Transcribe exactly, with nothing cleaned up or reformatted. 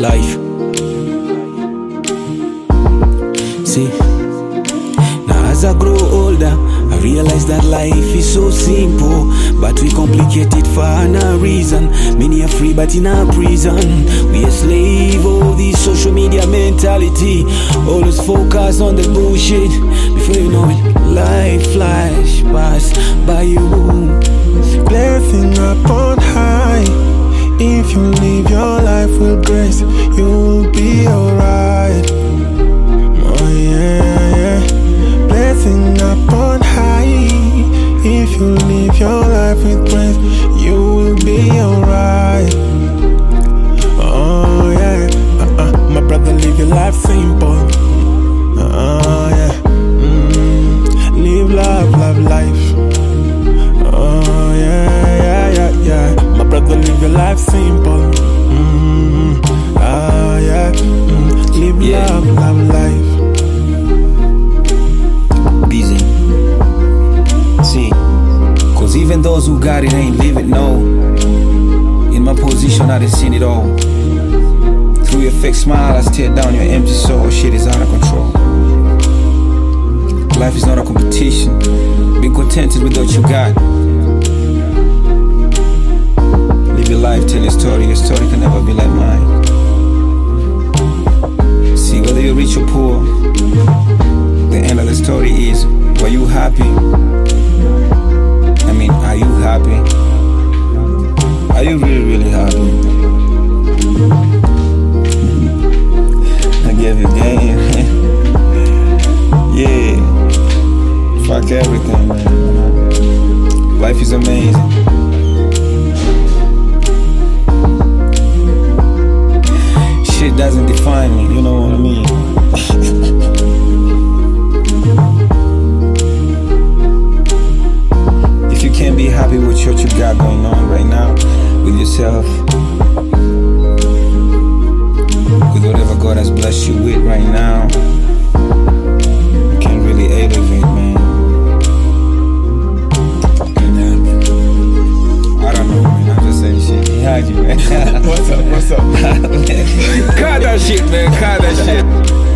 life. See, now as I grow older, I realize that life is so simple, but we complicate it for no reason. Many are free but in a prison. We a slave of this social media mentality. Always focus on the bullshit. Before you know it, life flash pass by you. Blessing upon high. If you live your life with grace, you will be alright. Oh yeah, yeah. Blessing upon high. If you live your life with grace, you will be alright. Oh yeah, uh-uh. My brother, live your life simple. Oh yeah, mm. Live love, love life. Oh yeah, yeah, yeah, yeah. My brother, live your life simple. Mm. Oh yeah, mm. Live Yeah. love, love life. Busy. See, cause even those who got it ain't live it, no. In my position, I done seen it all. Through your fake smile, I stare down your empty soul. Shit is out of control. Life is not a competition. Be contented with what you got. Live your life, tell your story. Your story can never be like mine. See, whether you're rich or poor, the end of the story is, were you happy? I mean, are you happy? Are you really, really happy? I gave you game. Yeah. Fuck everything, man. Life is amazing. Shit doesn't define me, you know what I mean? If you can't be happy with what you got going on right now, with yourself, with whatever God has blessed you with right now, you can't really elevate, man. I don't know, man. I'm just saying shit. Behind you, man. What's up? What's up? Cut that shit, man. Cut that shit.